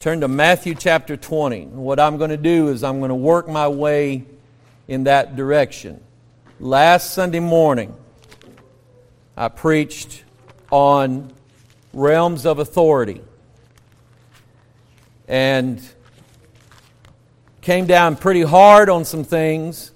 Turn to Matthew chapter 20. What I'm going to do is I'm going to work my way in that direction. Last Sunday morning, I preached on realms of authority and came down pretty hard on some things.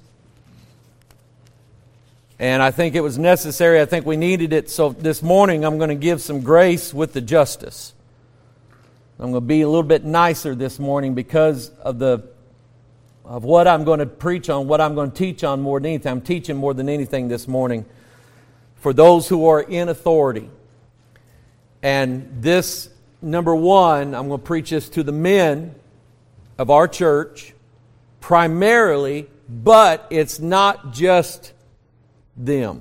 And I think it was necessary. I think we needed it. So this morning I'm going to give some grace with the justice. I'm going to be a little bit nicer this morning because of what I'm going to preach on, what I'm going to teach on more than anything. I'm teaching more than anything this morning for those who are in authority. And this, number one, I'm going to preach this to the men of our church primarily, but it's not just them.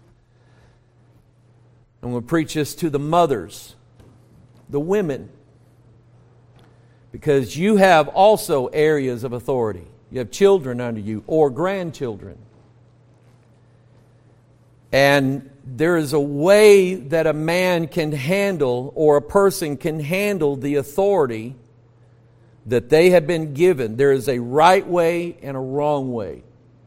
I'm going to preach this to the mothers, the women, because you have also areas of authority. You have children under you or grandchildren. And there is a way that a man can handle or a person can handle the authority that they have been given. There is a right way and a wrong way.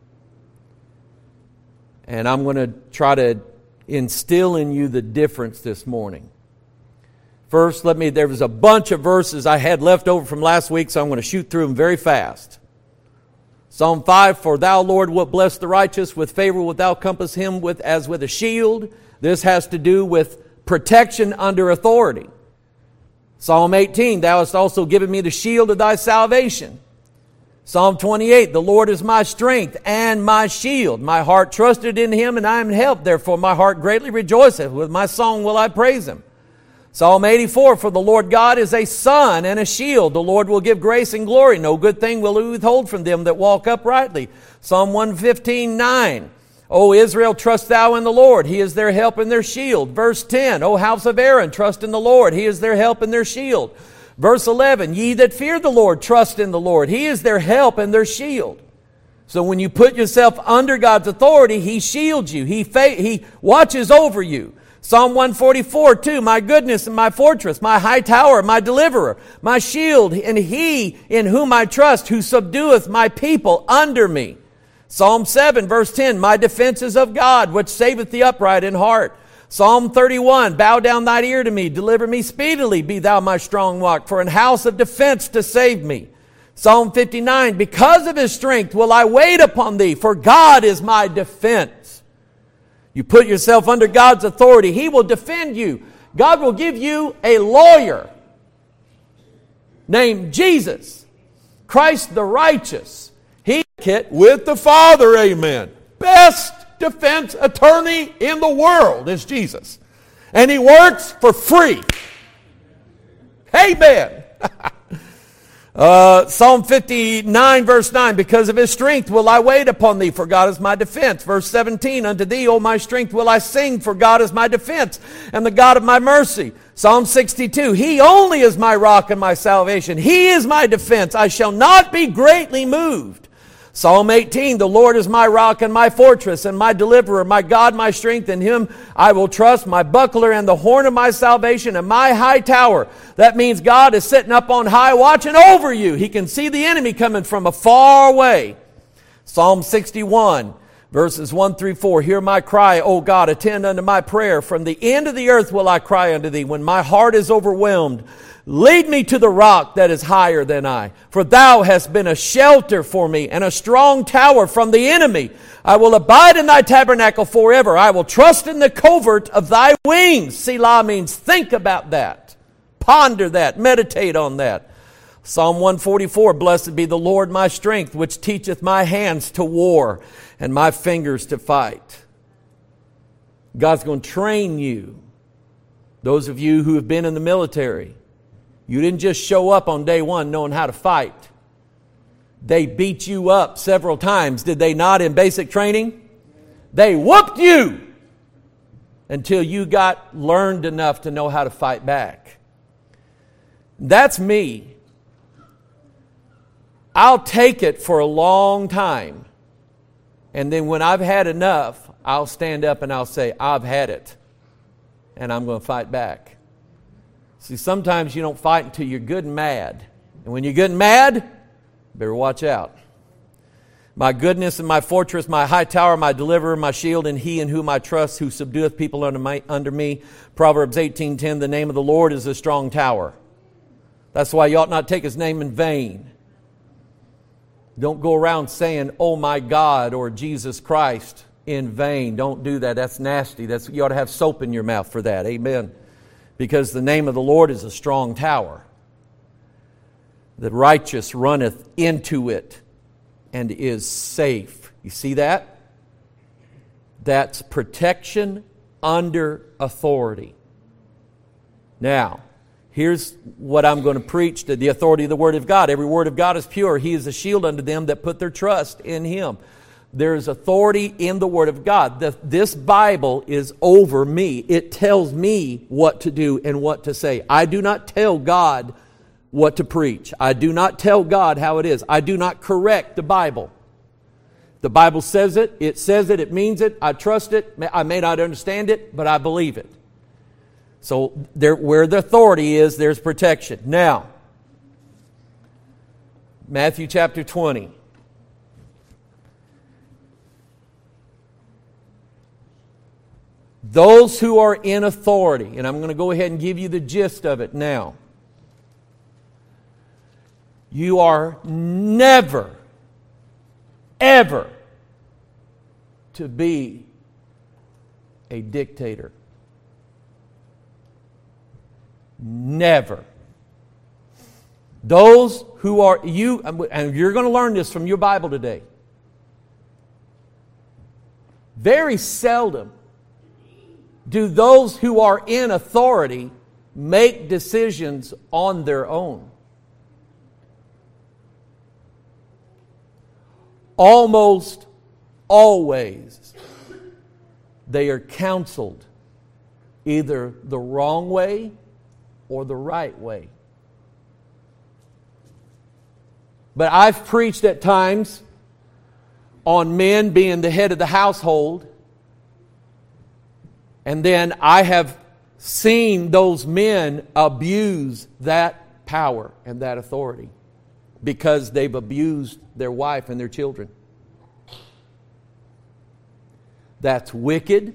And I'm going to try to instill in you the difference this morning. First, there was a bunch of verses I had left over from last week, so I'm going to shoot through them very fast. Psalm 5, for thou, Lord, wilt bless the righteous, with favor wilt thou compass him as with a shield. This has to do with protection under authority. Psalm 18, thou hast also given me the shield of thy salvation. Psalm 28, the Lord is my strength and my shield. My heart trusted in him, and I am helped. Therefore my heart greatly rejoiceth. With my song will I praise him. Psalm 84, for the Lord God is a sun and a shield. The Lord will give grace and glory. No good thing will he withhold from them that walk uprightly. Psalm 115, 9. O Israel, trust thou in the Lord. He is their help and their shield. Verse 10, O house of Aaron, trust in the Lord. He is their help and their shield. Verse 11, ye that fear the Lord, trust in the Lord. He is their help and their shield. So when you put yourself under God's authority, He shields you. He watches over you. Psalm 144, 2, my goodness and my fortress, my high tower, my deliverer, my shield, and he in whom I trust, who subdueth my people under me. Psalm 7, verse 10, my defense is of God, which saveth the upright in heart. Psalm 31, bow down thine ear to me, deliver me speedily, be thou my strong rock, for an house of defense to save me. Psalm 59, because of his strength will I wait upon thee, for God is my defense. You put yourself under God's authority, He will defend you. God will give you a lawyer named Jesus, Christ the righteous. He with the Father, amen. Best defense attorney in the world is Jesus. And He works for free. Amen. Psalm 59 verse 9, because of his strength will I wait upon thee, for God is my defense. Verse 17, unto thee, O my strength, will I sing, for God is my defense and the God of my mercy. Psalm 62, he only is my rock and my salvation. He is my defense. I shall not be greatly moved. Psalm 18, the Lord is my rock and my fortress and my deliverer, my God, my strength. In Him I will trust, my buckler and the horn of my salvation and my high tower. That means God is sitting up on high watching over you. He can see the enemy coming from a far away. Psalm 61, verses 1 through 4. Hear my cry, O God, attend unto my prayer. From the end of the earth will I cry unto thee when my heart is overwhelmed. Lead me to the rock that is higher than I. For thou hast been a shelter for me and a strong tower from the enemy. I will abide in thy tabernacle forever. I will trust in the covert of thy wings. Selah means think about that. Ponder that. Meditate on that. Psalm 144, blessed be the Lord my strength, which teacheth my hands to war and my fingers to fight. God's going to train you. Those of you who have been in the military, you didn't just show up on day one knowing how to fight. They beat you up several times, did they not, in basic training? They whooped you until you got learned enough to know how to fight back. That's me. I'll take it for a long time. And then when I've had enough, I'll stand up and I'll say, I've had it. And I'm going to fight back. See, sometimes you don't fight until you're good and mad. And when you're good and mad, you better watch out. My goodness and my fortress, my high tower, my deliverer, my shield, and he in whom I trust, who subdueth people under me. Proverbs 18:10, the name of the Lord is a strong tower. That's why you ought not take his name in vain. Don't go around saying, oh my God, or Jesus Christ in vain. Don't do that. That's nasty. You ought to have soap in your mouth for that. Amen. Because the name of the Lord is a strong tower. The righteous runneth into it and is safe. You see that? That's protection under authority. Now, here's what I'm going to preach to the authority of the Word of God. Every word of God is pure. He is a shield unto them that put their trust in Him. There is authority in the Word of God. This Bible is over me. It tells me what to do and what to say. I do not tell God what to preach. I do not tell God how it is. I do not correct the Bible. The Bible says it. It says it. It means it. I trust it. I may not understand it, but I believe it. So where the authority is, there's protection. Now, Matthew chapter 20. Those who are in authority, and I'm going to go ahead and give you the gist of it now. You are never, ever to be a dictator. Never. Those who are, and you're going to learn this from your Bible today. Very seldom do those who are in authority make decisions on their own. Almost always they are counseled either the wrong way or the right way. But I've preached at times on men being the head of the household. And then I have seen those men abuse that power and that authority because they've abused their wife and their children. That's wicked.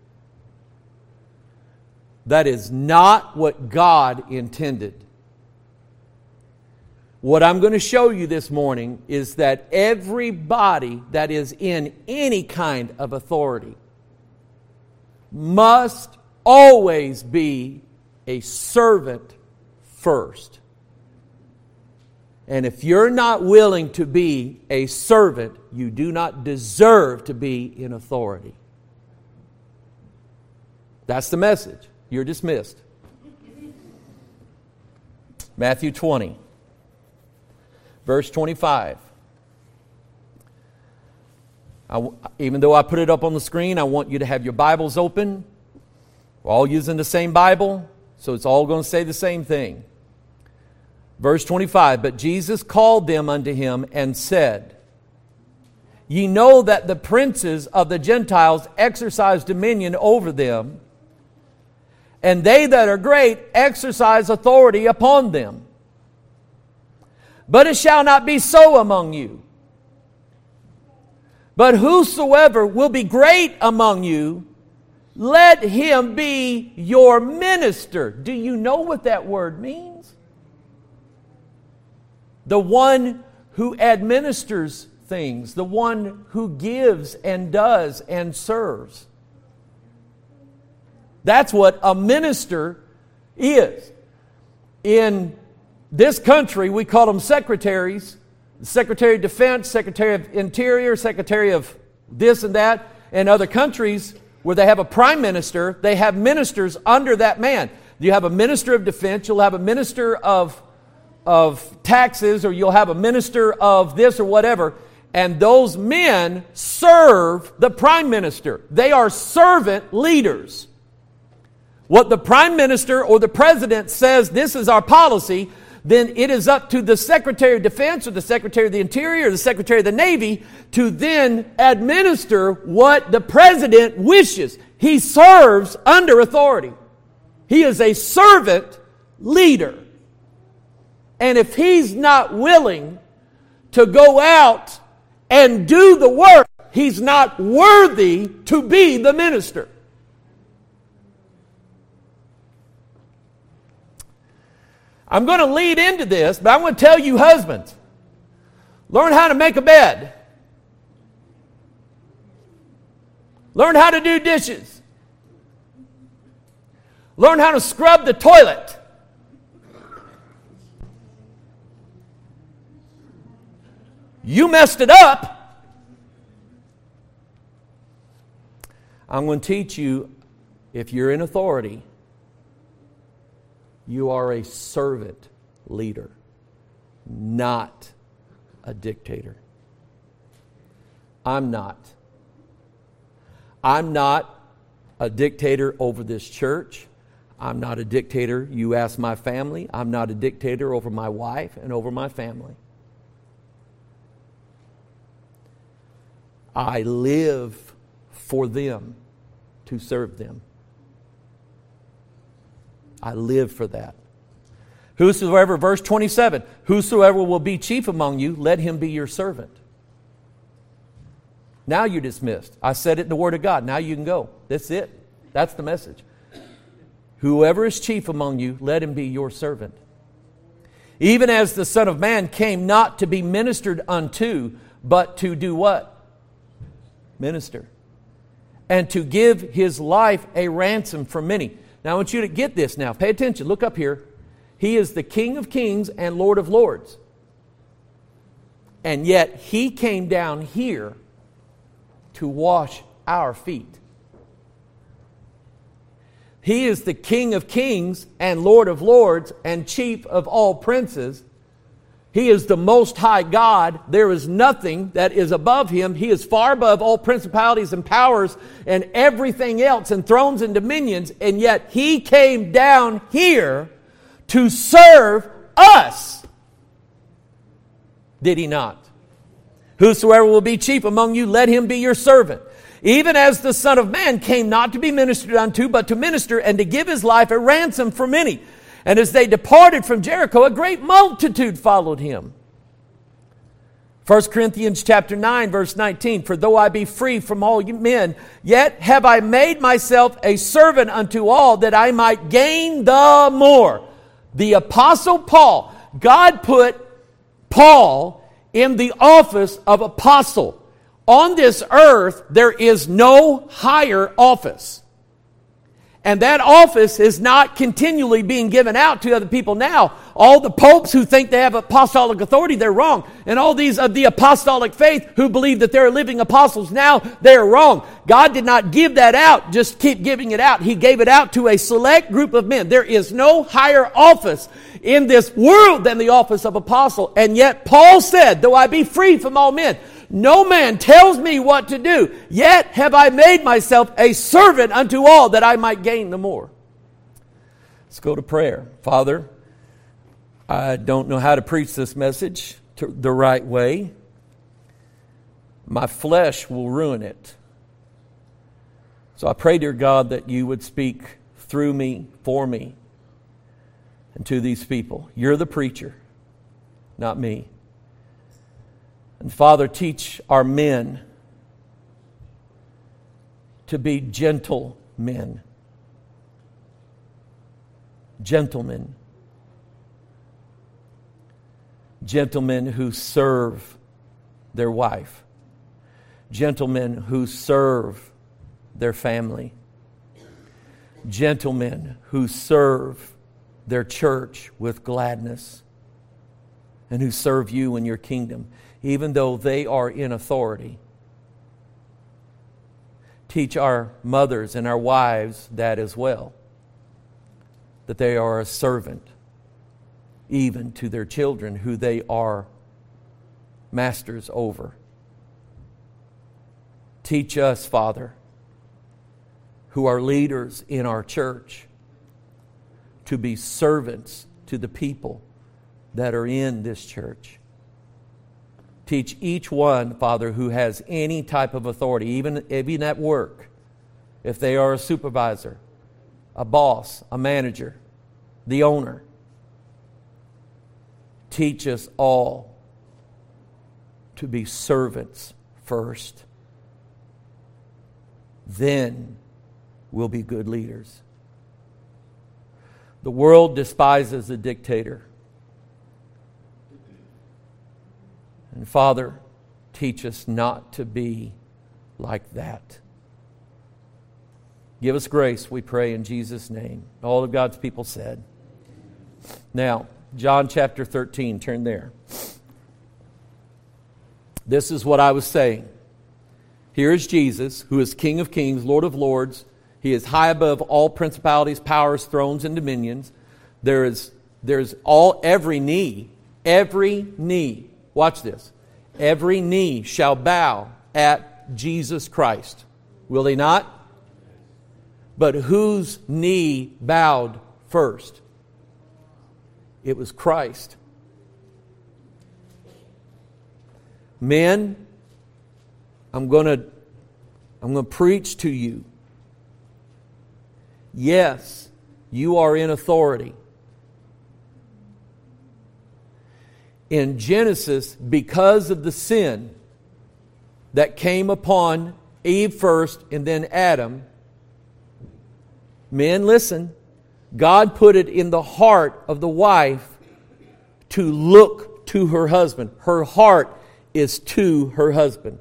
That is not what God intended. What I'm going to show you this morning is that everybody that is in any kind of authority must always be a servant first. And if you're not willing to be a servant, you do not deserve to be in authority. That's the message. You're dismissed. Matthew 20, verse 25. Even though I put it up on the screen, I want you to have your Bibles open. We're all using the same Bible, so it's all going to say the same thing. Verse 25, but Jesus called them unto him and said, Ye know that the princes of the Gentiles exercise dominion over them, and they that are great exercise authority upon them. But it shall not be so among you. But whosoever will be great among you, let him be your minister. Do you know what that word means? The one who administers things, the one who gives and does and serves. That's what a minister is. In this country, we call them secretaries. Secretary of Defense, Secretary of Interior, Secretary of this and that. In other countries where they have a prime minister, they have ministers under that man. You have a minister of defense, you'll have a minister of taxes, or you'll have a minister of this or whatever. And those men serve the prime minister. They are servant leaders. What the prime minister or the president says, this is our policy, then it is up to the Secretary of Defense or the Secretary of the Interior or the Secretary of the Navy to then administer what the President wishes. He serves under authority. He is a servant leader. And if he's not willing to go out and do the work, he's not worthy to be the minister. I'm going to lead into this, but I'm going to tell you husbands, learn how to make a bed. Learn how to do dishes. Learn how to scrub the toilet. You messed it up. I'm going to teach you, if you're in authority, you are a servant leader, not a dictator. I'm not. I'm not a dictator over this church. I'm not a dictator, you ask my family. I'm not a dictator over my wife and over my family. I live for them, to serve them. I live for that. Whosoever, verse 27, whosoever will be chief among you, let him be your servant. Now you're dismissed. I said it in the Word of God. Now you can go. That's it. That's the message. Whoever is chief among you, let him be your servant. Even as the Son of Man came not to be ministered unto, but to do what? Minister. And to give his life a ransom for many. Now I want you to get this now. Pay attention. Look up here. He is the King of kings and Lord of lords. And yet he came down here to wash our feet. He is the King of kings and Lord of lords and chief of all princes. He is the Most High God. There is nothing that is above Him. He is far above all principalities and powers and everything else and thrones and dominions. And yet He came down here to serve us. Did He not? Whosoever will be chief among you, let him be your servant. Even as the Son of Man came not to be ministered unto, but to minister and to give His life a ransom for many. And as they departed from Jericho, a great multitude followed Him. 1 Corinthians chapter 9, verse 19, for though I be free from all men, yet have I made myself a servant unto all, that I might gain the more. The Apostle Paul, God put Paul in the office of apostle. On this earth, there is no higher office. And that office is not continually being given out to other people now. All the popes who think they have apostolic authority, they're wrong. And all these of the apostolic faith who believe that they're living apostles now, they're wrong. God did not give that out, just keep giving it out. He gave it out to a select group of men. There is no higher office in this world than the office of apostle. And yet Paul said, though I be free from all men, no man tells me what to do, yet have I made myself a servant unto all, that I might gain the more. Let's go to prayer. Father, I don't know how to preach this message the right way. My flesh will ruin it. So I pray, dear God, that you would speak through me, for me, and to these people. You're the preacher, not me. And Father, teach our men to be gentle men. Gentlemen. Gentlemen who serve their wife. Gentlemen who serve their family. Gentlemen who serve their church with gladness. And who serve you in your kingdom, even though they are in authority. Teach our mothers and our wives that as well, that they are a servant, even to their children who they are masters over. Teach us, Father, who are leaders in our church, to be servants to the people that are in this church. Teach each one, Father, who has any type of authority, even at work, if they are a supervisor, a boss, a manager, the owner, teach us all to be servants first. Then we'll be good leaders. The world despises a dictator. And Father, teach us not to be like that. Give us grace, we pray in Jesus' name. All of God's people said. Now, John chapter 13, turn there. This is what I was saying. Here is Jesus, who is King of kings, Lord of lords. He is high above all principalities, powers, thrones, and dominions. There's every knee, watch this. Every knee shall bow at Jesus Christ. Will they not? But whose knee bowed first? It was Christ. Men, I'm going to preach to you. Yes, you are in authority. In Genesis, because of the sin that came upon Eve first and then Adam, men, listen, God put it in the heart of the wife to look to her husband. Her heart is to her husband.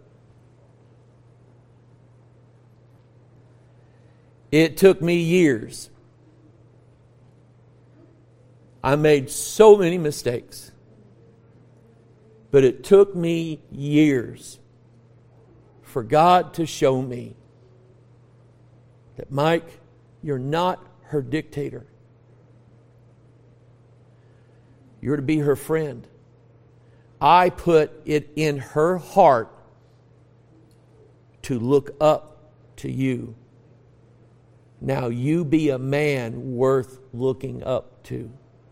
It took me years. I made so many mistakes. But it took me years for God to show me that, Mike, you're not her dictator. You're to be her friend. I put it in her heart to look up to you. Now you be a man worth looking up to.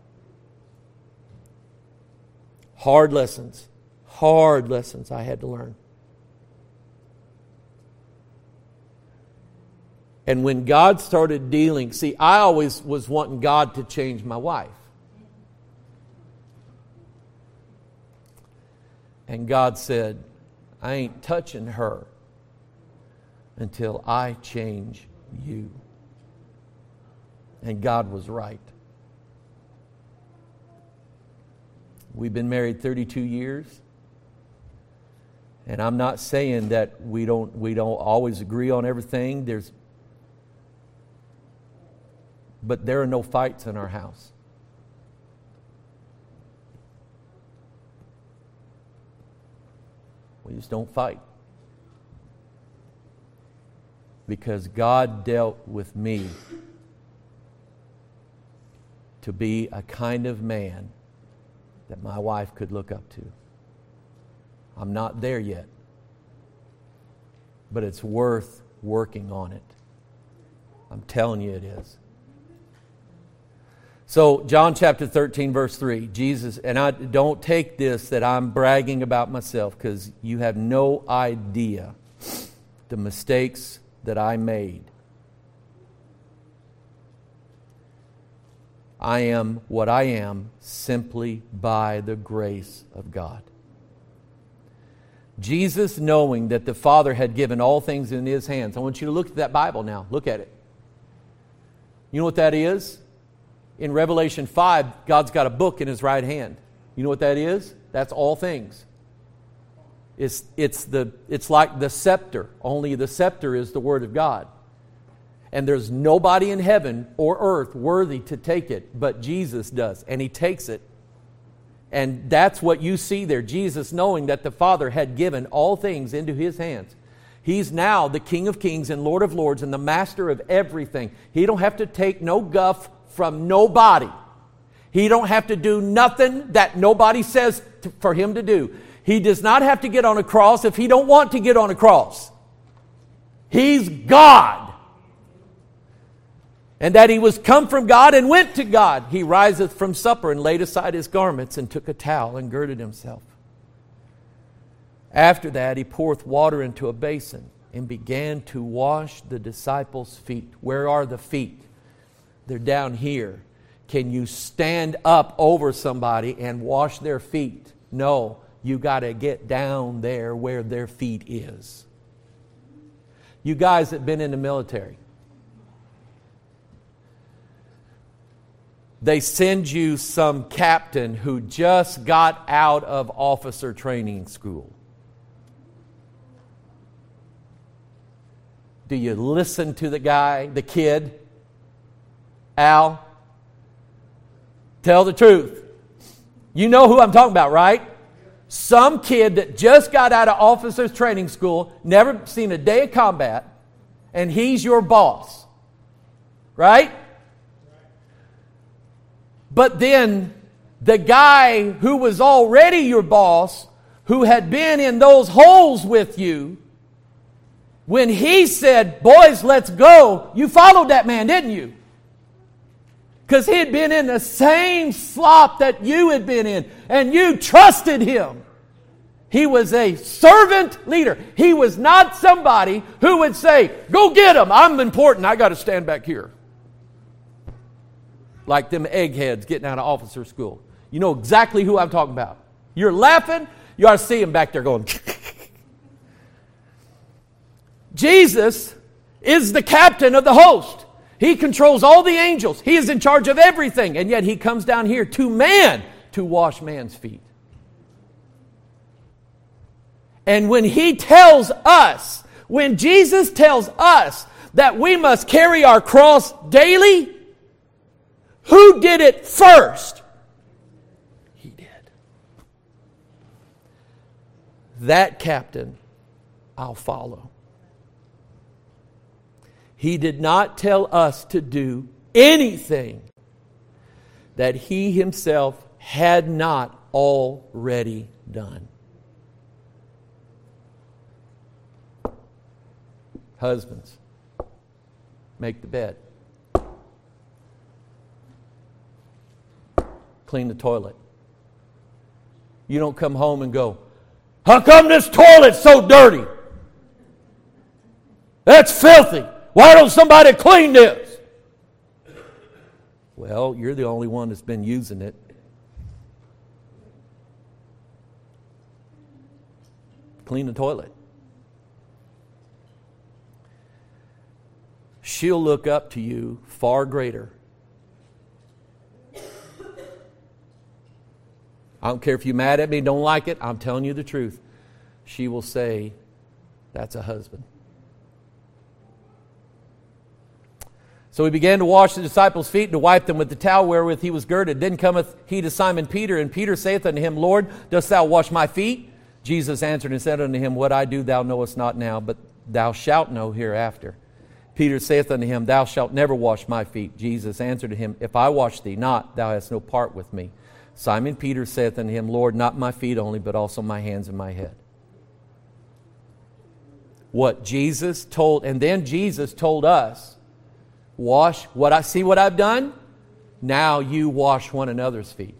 Hard lessons I had to learn. And when God started dealing, see, I always was wanting God to change my wife. And God said, I ain't touching her until I change you. And God was right. We've been married 32 years. And I'm not saying that we don't always agree on everything. But there are no fights in our house. We just don't fight. Because God dealt with me to be a kind of man that my wife could look up to. I'm not there yet. But it's worth working on it. I'm telling you it is. So, John chapter 13, verse 3, Jesus, and I don't take this that I'm bragging about myself, because you have no idea the mistakes that I made. I am what I am simply by the grace of God. Jesus, knowing that the Father had given all things in His hands. I want you to look at that Bible now. Look at it. You know what that is? In Revelation 5, God's got a book in His right hand. You know what that is? That's all things. It's like the scepter, only the scepter is the Word of God. And there's nobody in heaven or earth worthy to take it, but Jesus does, and He takes it. And that's what you see there. Jesus, knowing that the Father had given all things into His hands. He's now the King of kings and Lord of lords and the master of everything. He don't have to take no guff from nobody. He don't have to do nothing that nobody says for Him to do. He does not have to get on a cross if He don't want to get on a cross. He's God. And that He was come from God and went to God. He riseth from supper and laid aside His garments and took a towel and girded Himself. After that, He poureth water into a basin and began to wash the disciples' feet. Where are the feet? They're down here. can you stand up over somebody and wash their feet? No, you got to get down there where their feet is. You guys that have been in the military, they send you some captain who just got out of officer training school. Do you listen to the guy, the kid? Al? Tell the truth. You know who I'm talking about, right? Some kid that just got out of officer's training school, never seen a day of combat, and he's your boss. Right? But then the guy who was already your boss, who had been in those holes with you, when he said, boys, let's go, you followed that man, didn't you? Because he had been in the same slop that you had been in, and you trusted him. He was a servant leader. He was not somebody who would say, go get him, I'm important, I got to stand back here. Like them eggheads getting out of officer school. You know exactly who I'm talking about. You're laughing, you ought to see him back there going. Jesus is the captain of the host. He controls all the angels. He is in charge of everything. And yet He comes down here to man to wash man's feet. And when He tells us, when Jesus tells us that we must carry our cross daily, who did it first? He did. That captain I'll follow. He did not tell us to do anything that He Himself had not already done. Husbands, make the bed. Clean the toilet. You don't come home and go, how come this toilet's so dirty? That's filthy. Why don't somebody clean this? Well, you're the only one that's been using it. Clean the toilet. She'll look up to you far greater. I don't care if you're mad at me, don't like it, I'm telling you the truth. She will say, that's a husband. So He began to wash the disciples' feet and to wipe them with the towel wherewith He was girded. Then cometh He to Simon Peter, and Peter saith unto Him, Lord, dost Thou wash my feet? Jesus answered and said unto him, What I do thou knowest not now, but thou shalt know hereafter. Peter saith unto Him, Thou shalt never wash my feet. Jesus answered to him, If I wash thee not, thou hast no part with me. Simon Peter saith unto Him, Lord, not my feet only, but also my hands and my head. What Jesus told, and then Jesus told us, wash what I see what I've done. Now you wash one another's feet.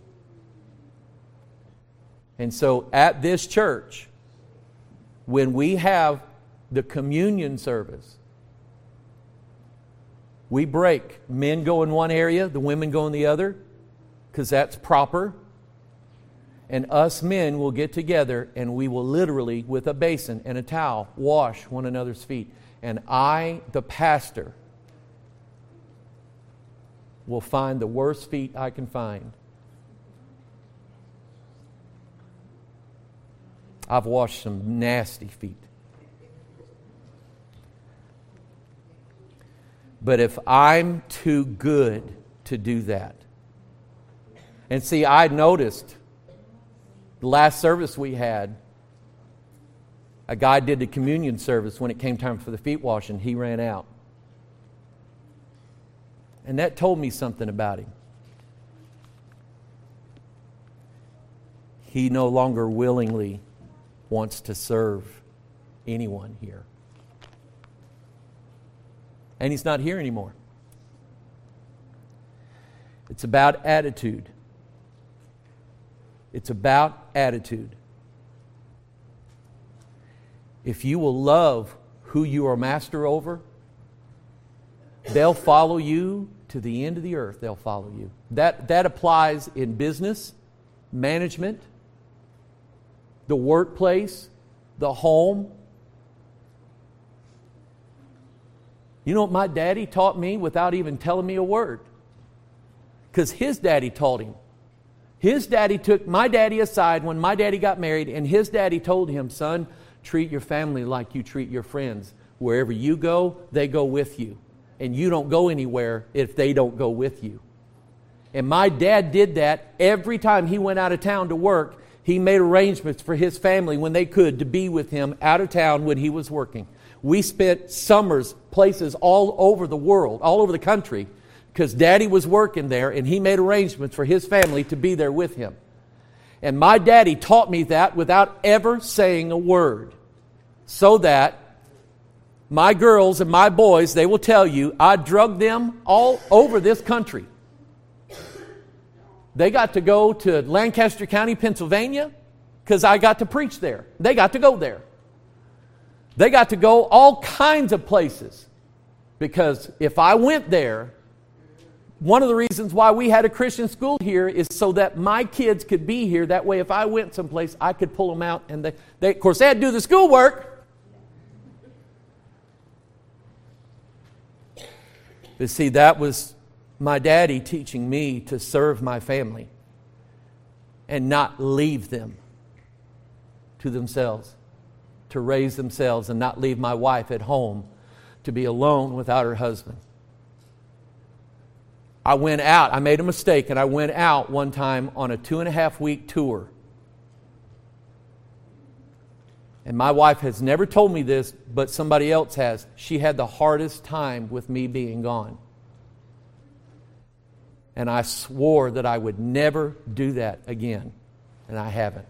And so at this church, when we have the communion service, we break. Men go in one area, the women go in the other, because that's proper. And us men will get together and we will literally, with a basin and a towel, wash one another's feet. And I, the pastor, will find the worst feet I can find. I've washed some nasty feet. But if I'm too good to do that, and see, I noticed the last service we had, a guy did the communion service when it came time for the feet washing. He ran out. And that told me something about him. He no longer willingly wants to serve anyone here. And he's not here anymore. It's about attitude. It's about attitude. If you will love who you are master over, They'll follow you to the end of the earth. They'll follow you. That applies in business, management, the workplace, the home. You know what my daddy taught me without even telling me a word? Because his daddy taught him. His daddy took my daddy aside when my daddy got married, and his daddy told him, son, treat your family like you treat your friends. Wherever you go, they go with you. And you don't go anywhere if they don't go with you. And my dad did that every time he went out of town to work. He made arrangements for his family when they could to be with him out of town when he was working. We spent summers places all over the world, all over the country, because Daddy was working there and he made arrangements for his family to be there with him. And my daddy taught me that without ever saying a word, so that my girls and my boys, they will tell you, I drugged them all over this country. They got to go to Lancaster County, Pennsylvania, because I got to preach there. They got to go there. They got to go all kinds of places, because if I went there, one of the reasons why we had a Christian school here is so that my kids could be here. That way, if I went someplace, I could pull them out. And they of course, they had to do the schoolwork. But see, that was my daddy teaching me to serve my family and not leave them to themselves, to raise themselves, and not leave my wife at home to be alone without her husband. I went out, I made a mistake, and I went out one time on a 2.5-week tour. And my wife has never told me this, but somebody else has. She had the hardest time with me being gone. And I swore that I would never do that again. And I haven't.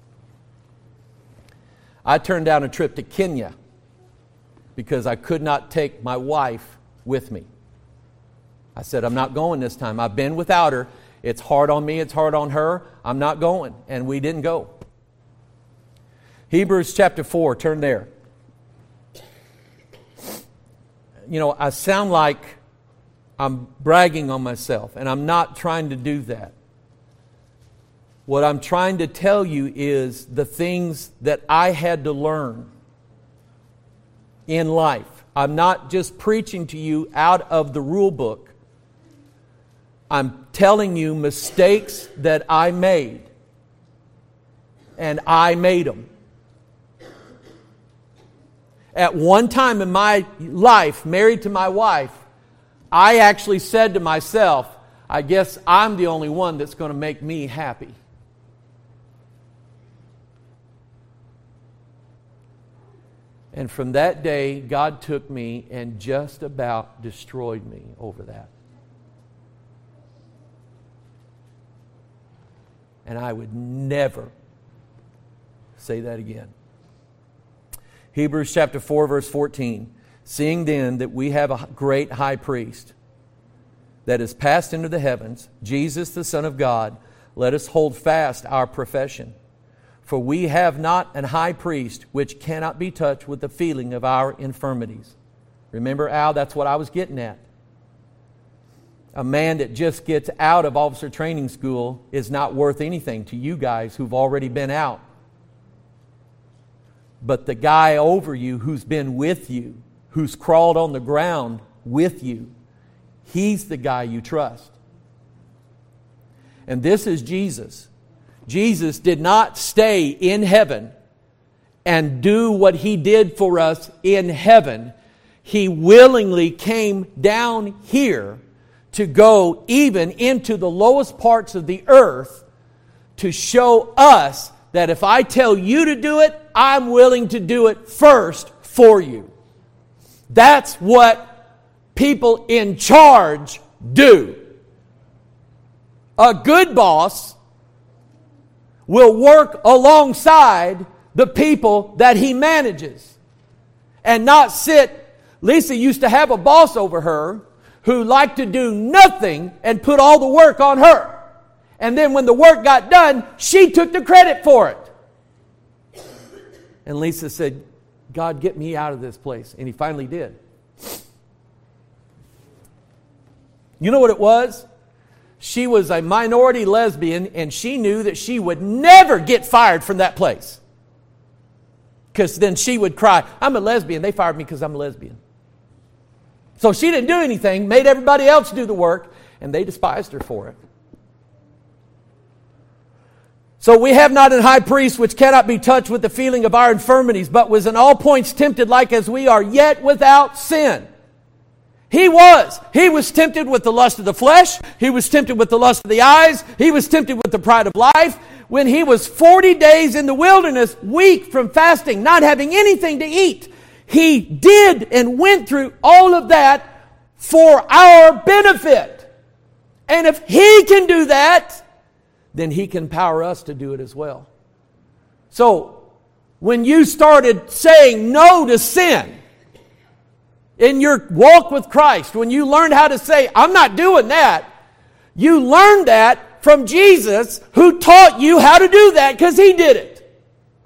I turned down a trip to Kenya because I could not take my wife with me. I said, I'm not going this time. I've been without her. It's hard on me. It's hard on her. I'm not going. And we didn't go. Hebrews chapter 4. Turn there. You know, I sound like I'm bragging on myself, and I'm not trying to do that. What I'm trying to tell you is the things that I had to learn in life. I'm not just preaching to you out of the rule book. I'm telling you mistakes that I made. And I made them. At one time in my life, married to my wife, I actually said to myself, I guess I'm the only one that's going to make me happy. And from that day, God took me and just about destroyed me over that. And I would never say that again. Hebrews chapter 4, verse 14. Seeing then that we have a great high priest that is passed into the heavens, Jesus the Son of God, let us hold fast our profession. For we have not an high priest which cannot be touched with the feeling of our infirmities. Remember, Al, that's what I was getting at. A man that just gets out of officer training school is not worth anything to you guys who've already been out. But the guy over you who's been with you, who's crawled on the ground with you, he's the guy you trust. And this is Jesus. Jesus did not stay in heaven and do what He did for us in heaven. He willingly came down here to go even into the lowest parts of the earth to show us that if I tell you to do it, I'm willing to do it first for you. That's what people in charge do. A good boss will work alongside the people that he manages and not sit. Lisa used to have a boss over her who liked to do nothing and put all the work on her. And then when the work got done, she took the credit for it. And Lisa said, God, get me out of this place. And He finally did. You know what it was? She was a minority lesbian, and she knew that she would never get fired from that place. Because then she would cry, I'm a lesbian. They fired me because I'm a lesbian. So she didn't do anything, made everybody else do the work, and they despised her for it. So we have not an high priest which cannot be touched with the feeling of our infirmities, but was in all points tempted like as we are, yet without sin. He was. He was tempted with the lust of the flesh. He was tempted with the lust of the eyes. He was tempted with the pride of life. When he was 40 days in the wilderness, weak from fasting, not having anything to eat, he did and went through all of that for our benefit. And if he can do that, then he can empower us to do it as well. So, when you started saying no to sin, in your walk with Christ, when you learned how to say, I'm not doing that, you learned that from Jesus, who taught you how to do that because he did it.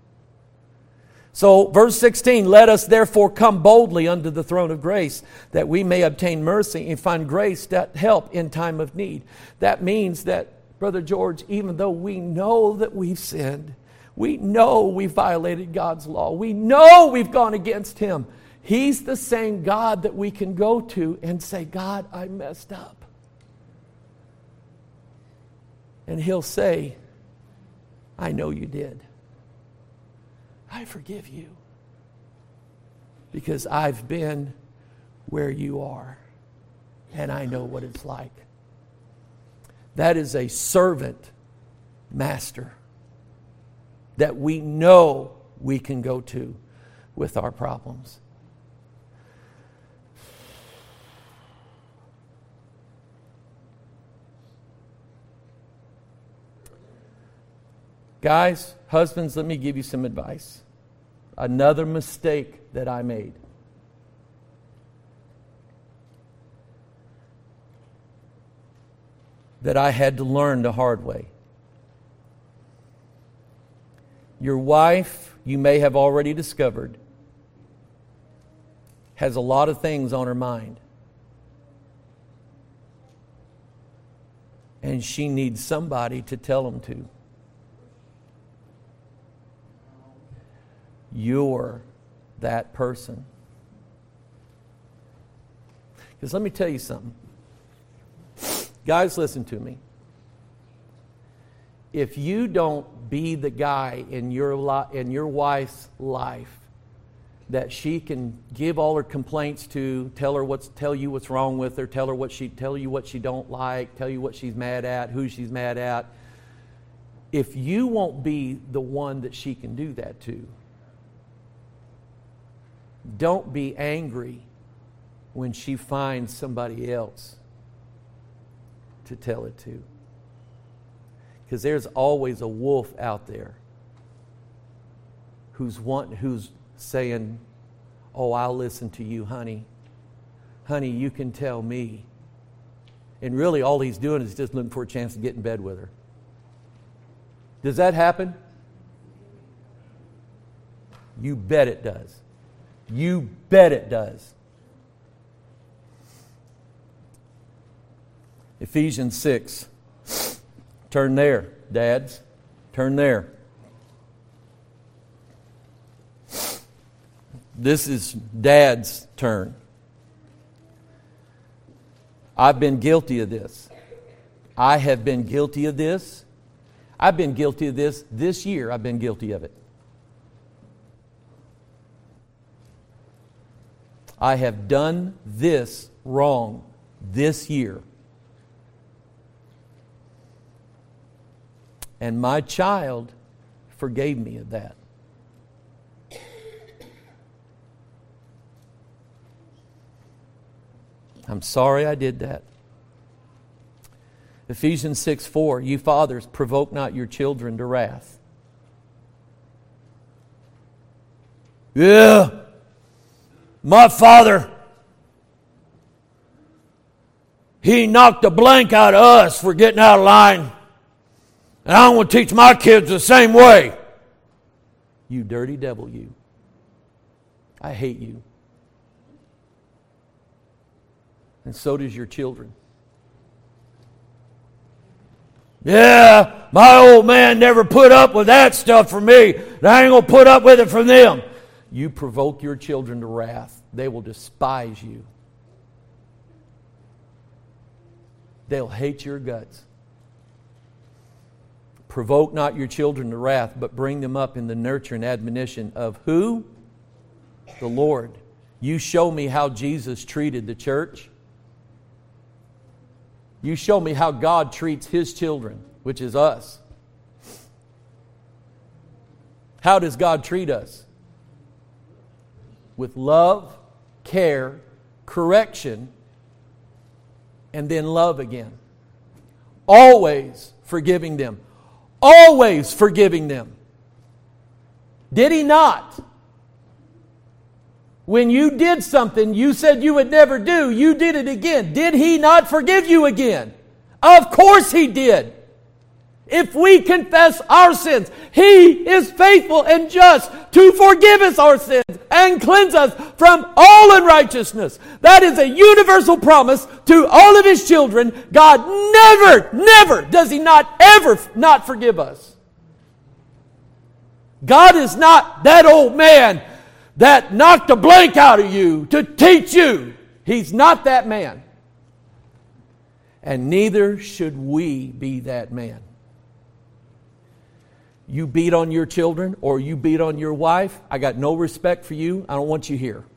So, verse 16, let us therefore come boldly unto the throne of grace, that we may obtain mercy and find grace to help in time of need. That means that, Brother George, even though we know that we've sinned, we know we've violated God's law, we know we've gone against him, he's the same God that we can go to and say, God, I messed up. And he'll say, I know you did. I forgive you. Because I've been where you are. And I know what it's like. That is a servant master that we know we can go to with our problems. Guys, husbands, let me give you some advice. Another mistake that I made. That I had to learn the hard way. Your wife, you may have already discovered, has a lot of things on her mind. And she needs somebody to tell them to. You're that person. Because let me tell you something. Guys, listen to me. If you don't be the guy in your wife's life that she can give all her complaints to, tell you what's wrong with her, tell you what she don't like, tell you what she's mad at, who she's mad at. If you won't be the one that she can do that to, don't be angry when she finds somebody else to tell it to. Because there's always a wolf out there who's saying, oh, I'll listen to you, honey. Honey, you can tell me. And really all he's doing is just looking for a chance to get in bed with her. Does that happen? You bet it does. You bet it does. Ephesians 6. Turn there, dads. Turn there. This is Dad's turn. I've been guilty of this. I have been guilty of this. I've been guilty of this year. I've been guilty of it. I have done this wrong this year. And my child forgave me of that. I'm sorry I did that. Ephesians 6:4, you fathers, provoke not your children to wrath. Yeah, my father, he knocked the blank out of us for getting out of line. And I want to teach my kids the same way. You dirty devil, you. I hate you. And so does your children. Yeah, my old man never put up with that stuff from me. And I ain't going to put up with it from them. You provoke your children to wrath, they will despise you. They'll hate your guts. Provoke not your children to wrath, but bring them up in the nurture and admonition of who? The Lord. You show me how Jesus treated the church. You show me how God treats His children, which is us. How does God treat us? With love, care, correction, and then love again. Always forgiving them. Always forgiving them. Did He not? When you did something you said you would never do, you did it again. Did He not forgive you again? Of course He did. If we confess our sins, He is faithful and just to forgive us our sins and cleanse us from all unrighteousness. That is a universal promise to all of His children. God never does He not ever not forgive us. God is not that old man that knocked a blank out of you to teach you. He's not that man. And neither should we be that man. You beat on your children or you beat on your wife, I got no respect for you. I don't want you here.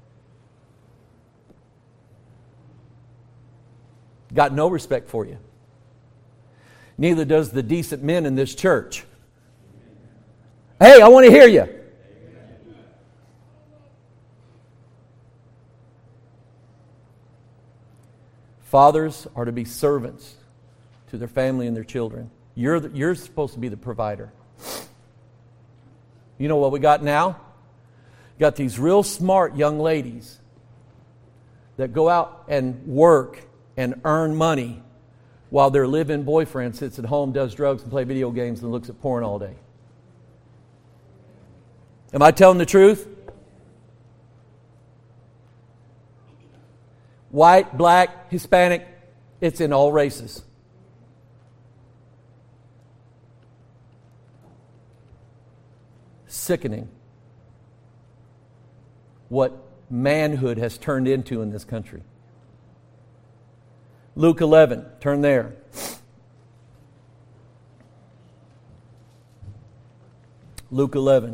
Got no respect for you. Neither does the decent men in this church. Hey, I want to hear you. Fathers are to be servants to their family and their children. You're supposed to be the provider. You know what we got now? Got these real smart young ladies that go out and work and earn money while their live-in boyfriend sits at home, does drugs and play video games and looks at porn all day. Am I telling the truth? White, black, Hispanic, it's in all races. Sickening what manhood has turned into in this country. Luke 11, turn there. Luke 11.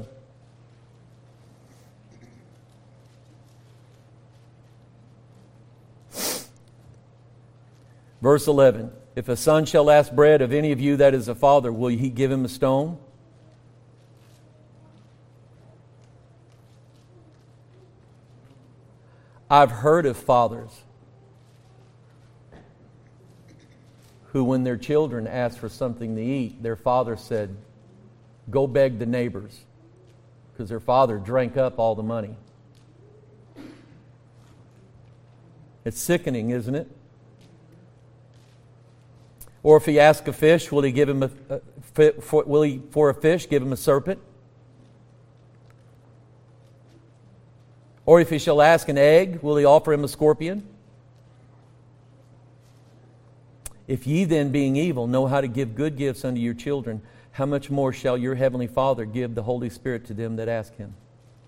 Verse 11. If a son shall ask bread of any of you that is a father, will he give him a stone? I've heard of fathers who, when their children asked for something to eat, their father said, go beg the neighbors, because their father drank up all the money. It's sickening, isn't it? Or if he asks a fish, will he give him for a fish give him a serpent? Or if he shall ask an egg, will he offer him a scorpion? If ye then, being evil, know how to give good gifts unto your children, how much more shall your heavenly Father give the Holy Spirit to them that ask Him?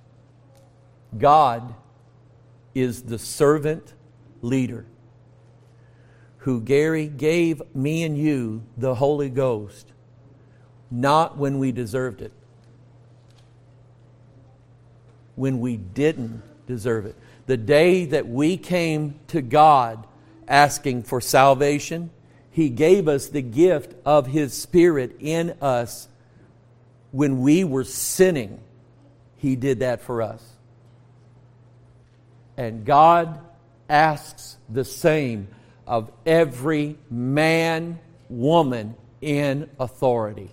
God is the servant leader who gave me and you the Holy Ghost, not when we deserved it. When we didn't deserve it. The day that we came to God asking for salvation, He gave us the gift of His Spirit in us. When we were sinning, He did that for us. And God asks the same of every man, woman in authority.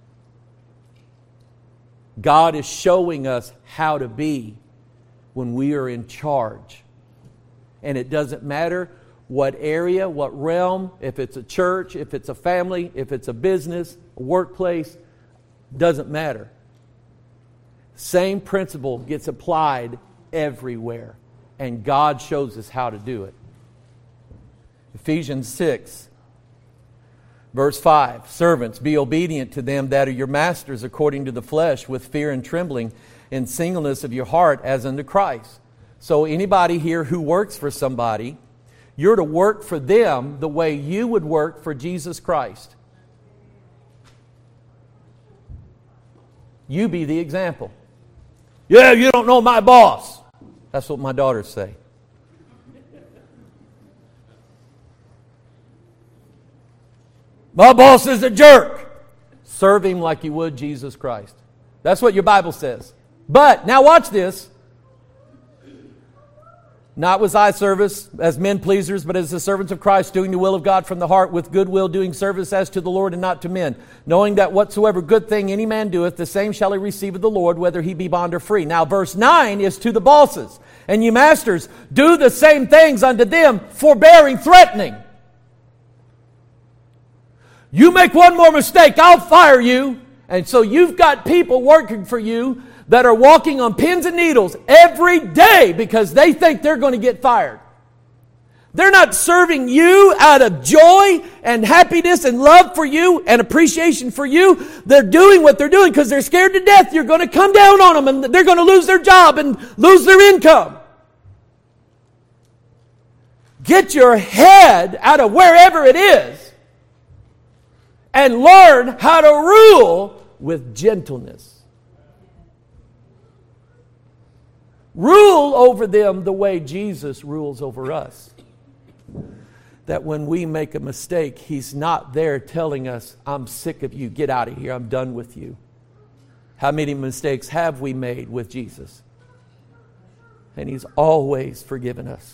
God is showing us how to be when we are in charge. And it doesn't matter what area, what realm, if it's a church, if it's a family, if it's a business, a workplace, doesn't matter. Same principle gets applied everywhere. And God shows us how to do it. Ephesians 6, Verse 5, servants, be obedient to them that are your masters according to the flesh, with fear and trembling, in singleness of your heart, as unto Christ. So anybody here who works for somebody, you're to work for them the way you would work for Jesus Christ. You be the example. Yeah, you don't know my boss. That's what my daughters say. My boss is a jerk. Serve him like you would Jesus Christ. That's what your Bible says. But, now watch this. Not with eye service as men pleasers, but as the servants of Christ, doing the will of God from the heart, with good will, doing service as to the Lord and not to men, knowing that whatsoever good thing any man doeth, the same shall he receive of the Lord, whether he be bond or free. Now verse 9 is to the bosses. And ye masters, do the same things unto them, forbearing, threatening. You make one more mistake, I'll fire you. And so you've got people working for you that are walking on pins and needles every day because they think they're going to get fired. They're not serving you out of joy and happiness and love for you and appreciation for you. They're doing what they're doing because they're scared to death you're going to come down on them and they're going to lose their job and lose their income. Get your head out of wherever it is and learn how to rule with gentleness. Rule over them the way Jesus rules over us. That when we make a mistake, He's not there telling us, I'm sick of you, get out of here, I'm done with you. How many mistakes have we made with Jesus? And He's always forgiven us.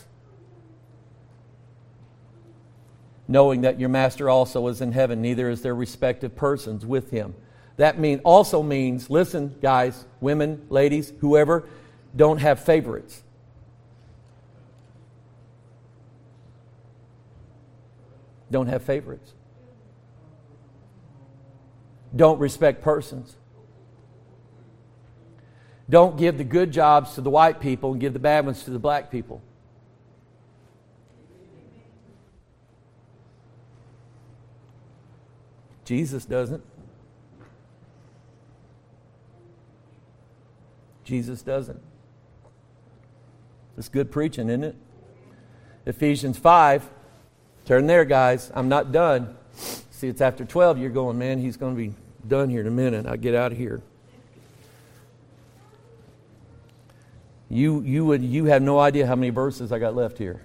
Knowing that your master also is in heaven, neither is there respective persons with Him. That also means, listen guys, women, ladies, whoever, don't have favorites. Don't have favorites. Don't respect persons. Don't give the good jobs to the white people and give the bad ones to the black people. Jesus doesn't. Jesus doesn't. It's good preaching, isn't it? Ephesians 5. Turn there, guys. I'm not done. See, it's after 12. You're going, man, he's going to be done here in a minute. I'll get out of here. You have no idea how many verses I got left here.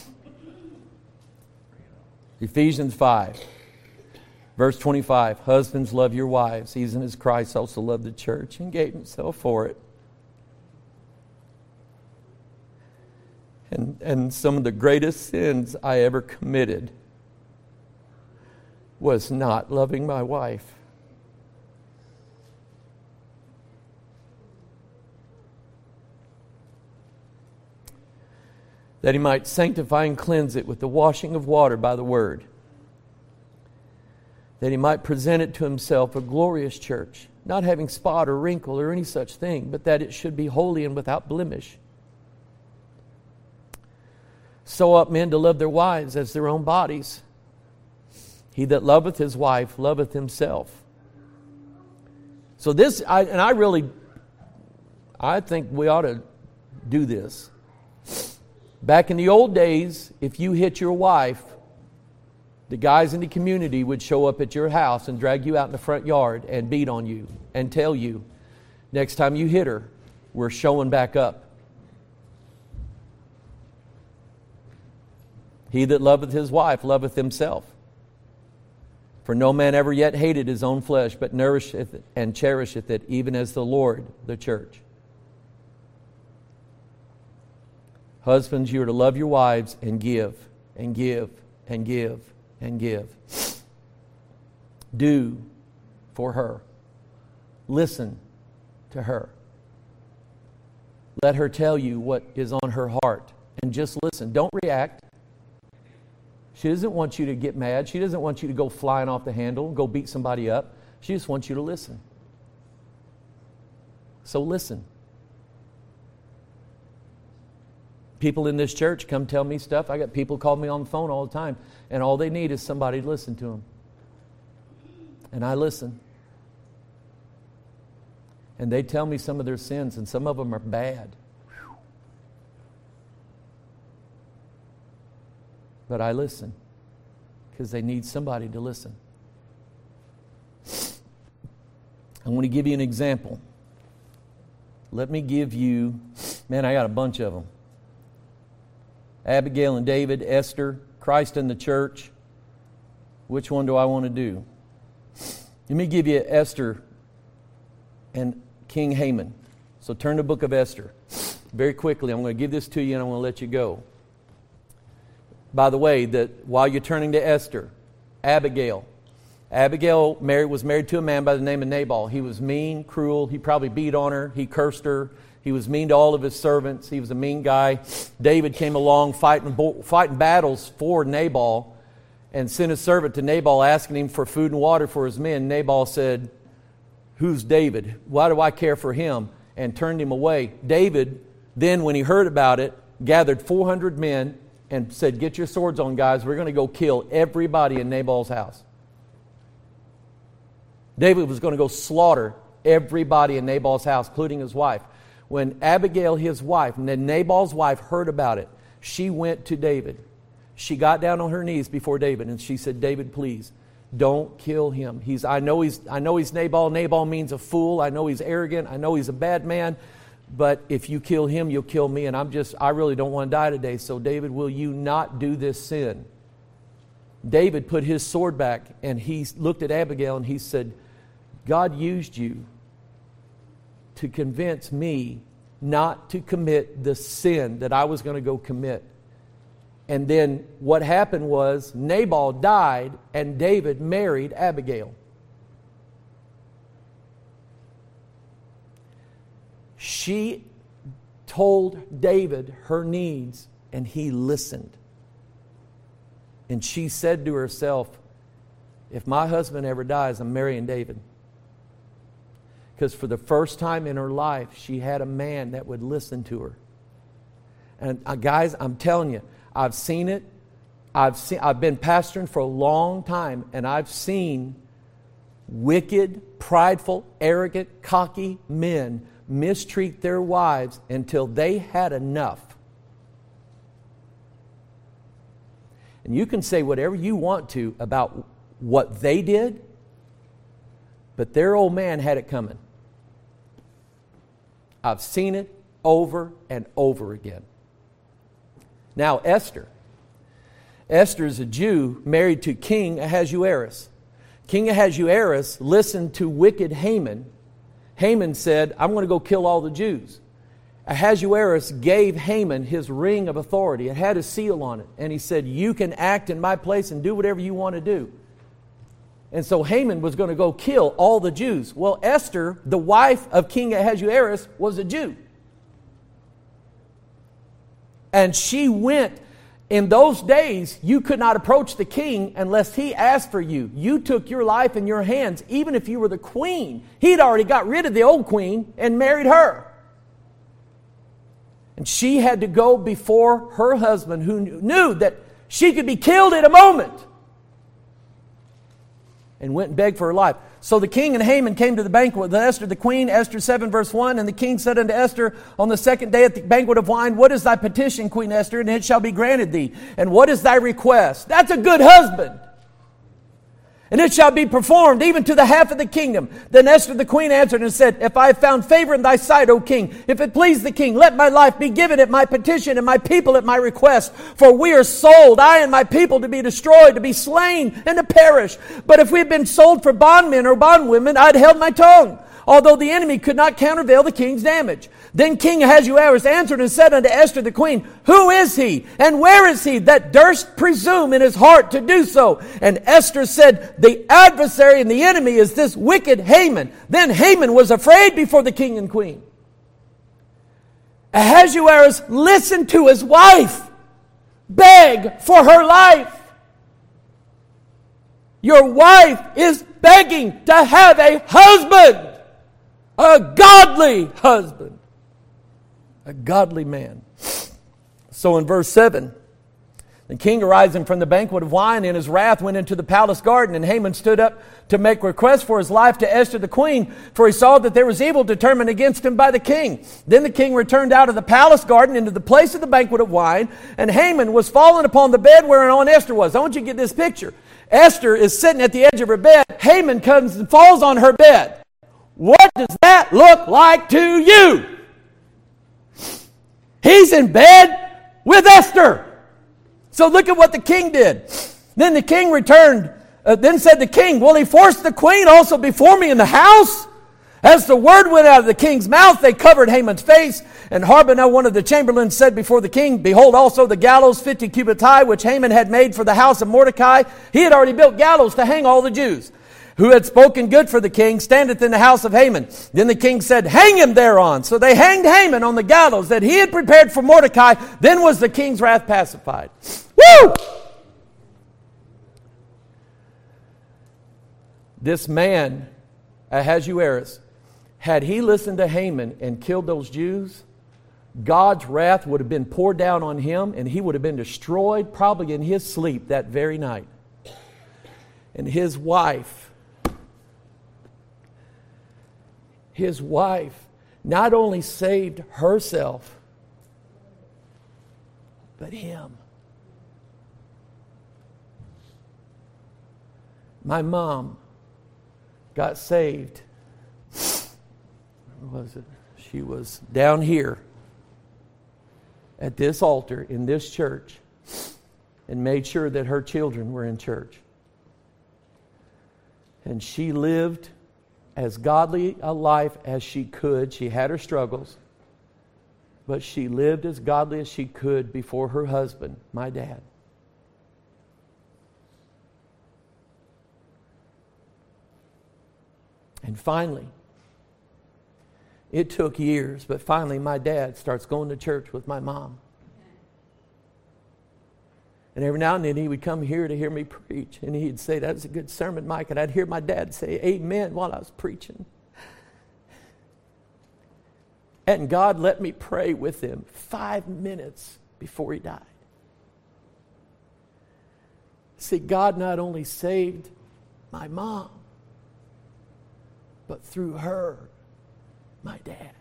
Ephesians 5. Verse 25. Husbands, love your wives, even as Christ also loved the church and gave Himself for it. And some of the greatest sins I ever committed was not loving my wife. That He might sanctify and cleanse it with the washing of water by the word. That He might present it to Himself a glorious church, not having spot or wrinkle or any such thing, but that it should be holy and without blemish. So ought men to love their wives as their own bodies. He that loveth his wife loveth himself. So this, I think we ought to do this. Back in the old days, if you hit your wife, the guys in the community would show up at your house and drag you out in the front yard and beat on you and tell you, next time you hit her, we're showing back up. He that loveth his wife loveth himself. For no man ever yet hated his own flesh, but nourisheth and cherisheth it, even as the Lord the church. Husbands, you are to love your wives and give, and give, and give, and give. Do for her. Listen to her. Let her tell you what is on her heart. And just listen. Don't react. She doesn't want you to get mad. She doesn't want you to go flying off the handle, go beat somebody up. She just wants you to listen. So listen. People in this church come tell me stuff. I got people call me on the phone all the time, and all they need is somebody to listen to them. And I listen. And they tell me some of their sins, and some of them are bad. But I listen because they need somebody to listen. I want to give you an example. Let me give you, man, I got a bunch of them. Abigail and David, Esther, Christ and the church. Which one do I want to do? Let me give you Esther and King Haman. So turn to the book of Esther. Very quickly, I'm going to give this to you and I'm going to let you go. By the way, that while you're turning to Esther, Abigail was married to a man by the name of Nabal. He was mean, cruel. He probably beat on her. He cursed her. He was mean to all of his servants. He was a mean guy. David came along fighting battles for Nabal and sent a servant to Nabal asking him for food and water for his men. Nabal said, "Who's David? Why do I care for him?" and turned him away. David, then when he heard about it, gathered 400 men and said, "Get your swords on, guys. We're going to go kill everybody in Nabal's house." David was going to go slaughter everybody in Nabal's house, including his wife. When Abigail, his wife, and then Nabal's wife heard about it, she went to David. She got down on her knees before David and she said, "David, please, don't kill him. I know he's Nabal. Nabal means a fool. I know he's arrogant. I know he's a bad man. But if you kill him, you'll kill me. And I really don't want to die today. So David, will you not do this sin?" David put his sword back and he looked at Abigail and he said, "God used you to convince me not to commit the sin that I was going to go commit." And then what happened was Nabal died and David married Abigail. She told David her needs and he listened. And she said to herself, "If my husband ever dies, I'm marrying David." Because for the first time in her life, she had a man that would listen to her. And guys, I'm telling you, I've seen it. I've been pastoring for a long time, and I've seen wicked, prideful, arrogant, cocky men mistreat their wives until they had enough. And you can say whatever you want to about what they did, but their old man had it coming. I've seen it over and over again. Now, Esther. Esther is a Jew married to King Ahasuerus. King Ahasuerus listened to wicked Haman. Haman said, "I'm going to go kill all the Jews." Ahasuerus gave Haman his ring of authority. It had a seal on it. And he said, "You can act in my place and do whatever you want to do." And so Haman was going to go kill all the Jews. Well, Esther, the wife of King Ahasuerus, was a Jew. And she went. In those days, you could not approach the king unless he asked for you. You took your life in your hands, even if you were the queen. He'd already got rid of the old queen and married her. And she had to go before her husband, who knew that she could be killed in a moment, and went and begged for her life. So the king and Haman came to the banquet with Esther the queen. Esther 7 verse 1. And the king said unto Esther on the second day at the banquet of wine, "What is thy petition, Queen Esther? And it shall be granted thee. And what is thy request?" That's a good husband. "And it shall be performed even to the half of the kingdom." Then Esther the queen answered and said, "If I have found favor in thy sight, O king, if it please the king, let my life be given at my petition and my people at my request. For we are sold, I and my people, to be destroyed, to be slain, and to perish. But if we had been sold for bondmen or bondwomen, I'd held my tongue, although the enemy could not countervail the king's damage." Then King Ahasuerus answered and said unto Esther the queen, "Who is he, and where is he that durst presume in his heart to do so?" And Esther said, "The adversary and the enemy is this wicked Haman." Then Haman was afraid before the king and queen. Ahasuerus listened to his wife beg for her life. Your wife is begging to have a husband, a godly husband. A godly man. So in verse 7, The king, arising from the banquet of wine in his wrath, went into the palace garden, and Haman stood up to make request for his life to Esther the queen, for he saw that there was evil determined against him by the king. Then the king returned out of the palace garden into the place of the banquet of wine, and Haman was fallen upon the bed whereon Esther was. I want you to get this picture. Esther is sitting at the edge of her bed. Haman comes and falls on her bed. What does that look like to you? He's in bed with Esther. So look at what the king did. Then the king returned. Then said the king, will he force the queen also before me in the house? As the word went out of the king's mouth, they covered Haman's face. And Harbonah, one of the chamberlains, said before the king, behold also the gallows 50 cubits high, which Haman had made for the house of Mordecai. He had already built gallows to hang all the Jews who had spoken good for the king, standeth in the house of Haman. Then the king said, hang him thereon. So they hanged Haman on the gallows that he had prepared for Mordecai. Then was the king's wrath pacified. Woo! This man, Ahasuerus, had he listened to Haman and killed those Jews, God's wrath would have been poured down on him, and he would have been destroyed probably in his sleep that very night. And his wife not only saved herself, but him. My mom got saved. Where was it? She was down here at this altar in this church and made sure that her children were in church. And she lived as godly a life as she could. She had her struggles, but she lived as godly as she could before her husband, my dad. And finally, it took years, but finally my dad starts going to church with my mom. And every now and then he would come here to hear me preach. And he'd say, that was a good sermon, Mike. And I'd hear my dad say, amen, while I was preaching. And God let me pray with him 5 minutes before he died. See, God not only saved my mom, but through her, my dad.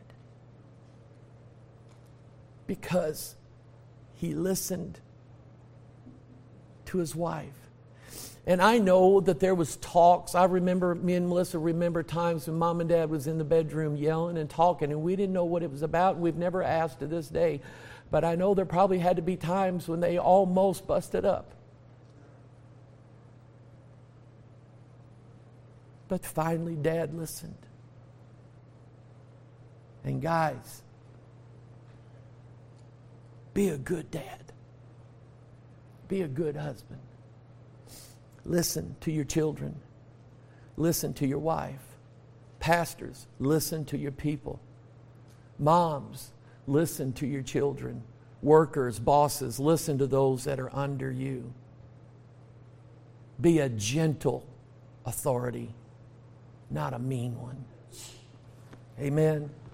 Because he listened to his wife. And I know that there was talks. I remember, me and Melissa remember times when Mom and Dad was in the bedroom yelling and talking, and we didn't know what it was about. We've never asked to this day. But I know there probably had to be times when they almost busted up. But finally, Dad listened. And guys, be a good dad. Be a good husband. Listen to your children. Listen to your wife. Pastors, listen to your people. Moms, listen to your children. Workers, bosses, listen to those that are under you. Be a gentle authority, not a mean one. Amen.